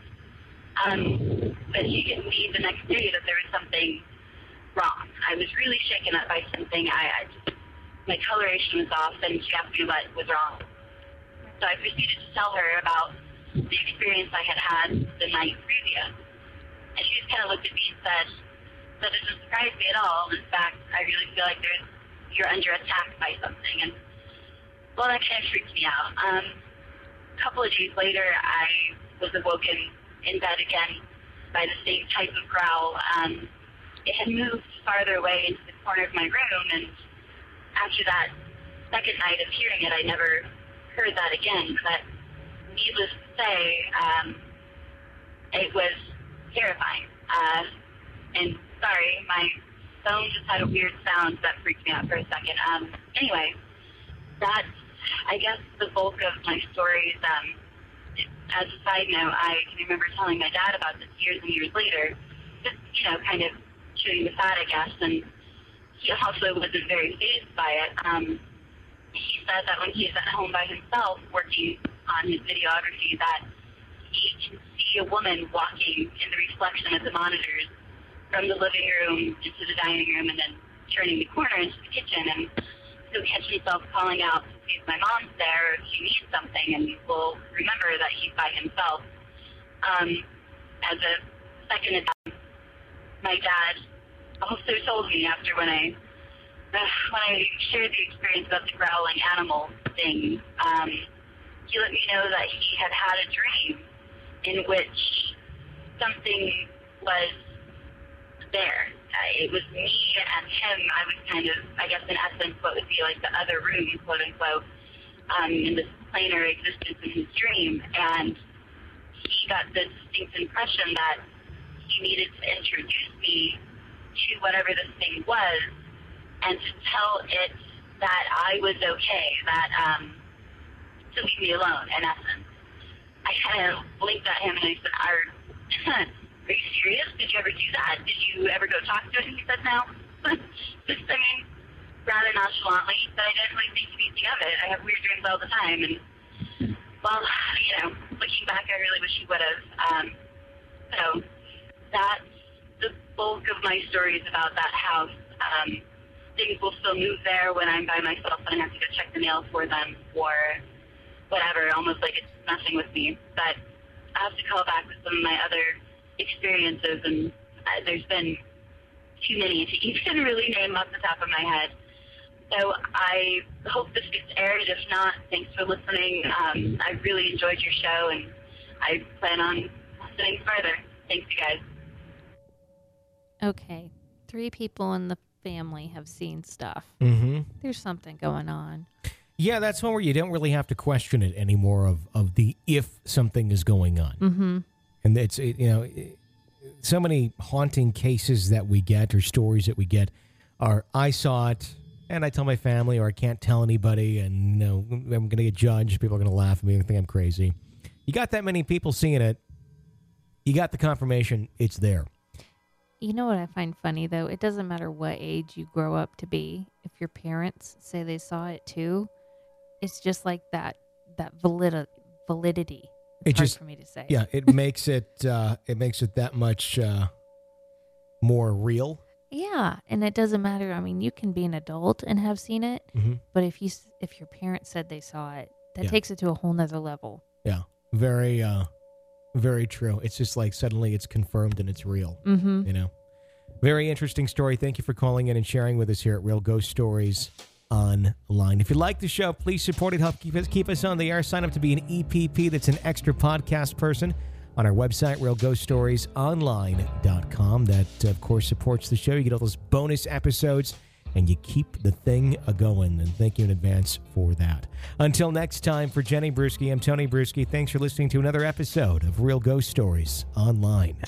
Um, but she told me the next day that there was something wrong. I was really shaken up by something. I, I just, my coloration was off, and she asked me what was wrong. So I proceeded to tell her about the experience I had had the night previous. And she just kind of looked at me and said, that doesn't surprise me at all. In fact, I really feel like there's, you're under attack by something. And, well, that kind of freaked me out. Um, a couple of days later, I was awoken in bed again by the same type of growl. Um, it had moved farther away into the corner of my room, and after that second night of hearing it, I never heard that again. But needless to say, um, it was terrifying. Uh, and sorry, my phone just had a weird sound that freaked me out for a second. Um, anyway, that's, I guess, the bulk of my stories. Um, as a side note, I can remember telling my dad about this years and years later, just, you know, kind of shooting the fat, I guess, and he also wasn't very fazed by it. Um, he said that when he's at home by himself working on his videography, that he can see a woman walking in the reflection of the monitors from the living room into the dining room and then turning the corner into the kitchen. And he'll catch himself calling out to see if my mom's there or if she needs something, and will remember that he's by himself. Um, as a second attempt, my dad also told me after when I uh, when I shared the experience about the growling animal thing, um, he let me know that he had had a dream in which something was there. Uh, it was me and him. I was kind of, I guess in essence, what would be like the other room, quote unquote. um, in this planar existence in his dream, and he got the distinct impression that he needed to introduce me to whatever this thing was, and to tell it that I was okay, that um, to leave me alone, in essence. I kind of blinked at him and I said, are, are you serious? Did you ever do that? Did you ever go talk to it? And he said, no. Just, I mean, rather nonchalantly, but I didn't really think anything of it. I have weird dreams all the time, and, well, you know, looking back, I really wish he would have. Um, so that's the bulk of my stories about that house. Um, things will still move there when I'm by myself and I have to go check the mail for them or whatever, almost like it's messing with me. But I have to call back with some of my other experiences, and uh, there's been too many to even really name off the top of my head. So I hope this gets aired. If not, thanks for listening. Um, I really enjoyed your show, and I plan on listening further. Thanks, you guys. Okay. Three people in the family have seen stuff. Mm-hmm. There's something going on. Yeah, that's one where you don't really have to question it anymore of, of the if something is going on. Mm-hmm. And it's, it, you know, it, so many haunting cases that we get or stories that we get are, I saw it and I tell my family, or I can't tell anybody, and you know, I'm going to get judged. People are going to laugh at me and think I'm crazy. You got that many people seeing it, you got the confirmation it's there. You know what I find funny, though? It doesn't matter what age you grow up to be. If your parents say they saw it, too, it's just like that that valid, validity. It's it hard just, for me to say. Yeah, it makes it uh, it makes it that much uh, more real. Yeah, and it doesn't matter. I mean, you can be an adult and have seen it, mm-hmm. but if you if your parents said they saw it, that yeah. takes it to a whole nother level. Yeah, very, uh, very true. It's just like suddenly it's confirmed and it's real. Mm-hmm. You know, very interesting story. Thank you for calling in and sharing with us here at Real Ghost Stories Online. If you like the show, please support it. Help keep us keep us on the air. Sign up to be an E P P. That's an extra podcast person on our website, real ghost stories online dot com. That, of course, supports the show. You get all those bonus episodes, and you keep the thing a-going. And thank you in advance for that. Until next time, for Jenny Brewski, I'm Tony Brewski. Thanks for listening to another episode of Real Ghost Stories Online.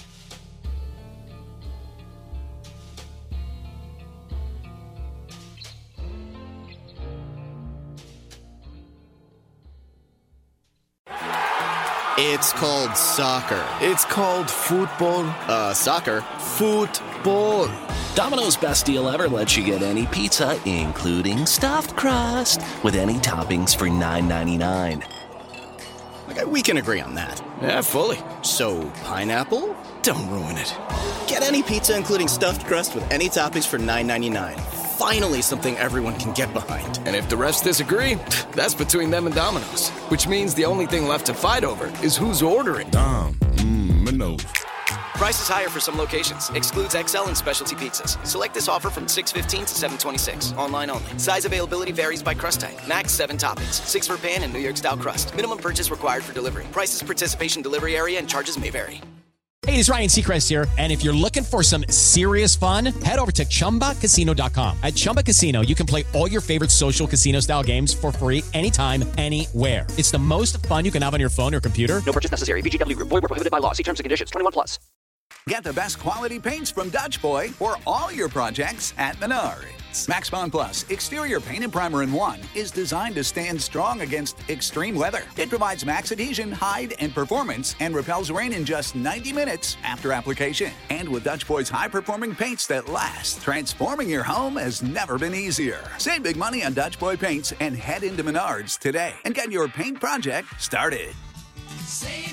It's called soccer. It's called football. Uh, soccer. Football. Domino's best deal ever lets you get any pizza, including stuffed crust, with any toppings for nine ninety-nine. Okay, we can agree on that. Yeah, fully. So, pineapple? Don't ruin it. Get any pizza, including stuffed crust, with any toppings for nine ninety-nine. Finally, something everyone can get behind. And if the refs disagree, that's between them and Domino's. Which means the only thing left to fight over is who's ordering. Dom, mmm, Price is higher for some locations. Excludes X L and specialty pizzas. Select this offer from six fifteen to seven twenty-six. Online only. Size availability varies by crust type. Max seven toppings. Six for pan and New York style crust. Minimum purchase required for delivery. Prices, participation, delivery area, and charges may vary. Hey, it's Ryan Seacrest here, and if you're looking for some serious fun, head over to Chumba Casino dot com. At Chumba Casino, you can play all your favorite social casino-style games for free anytime, anywhere. It's the most fun you can have on your phone or computer. No purchase necessary. V G W Group. Void where prohibited by law. See terms and conditions. twenty-one plus. Get the best quality paints from Dutch Boy for all your projects at Menards. Max Bond Plus Exterior Paint and Primer in One is designed to stand strong against extreme weather. It provides max adhesion, hide, and performance, and repels rain in just ninety minutes after application. And with Dutch Boy's high-performing paints that last, transforming your home has never been easier. Save big money on Dutch Boy paints and head into Menards today and get your paint project started. Save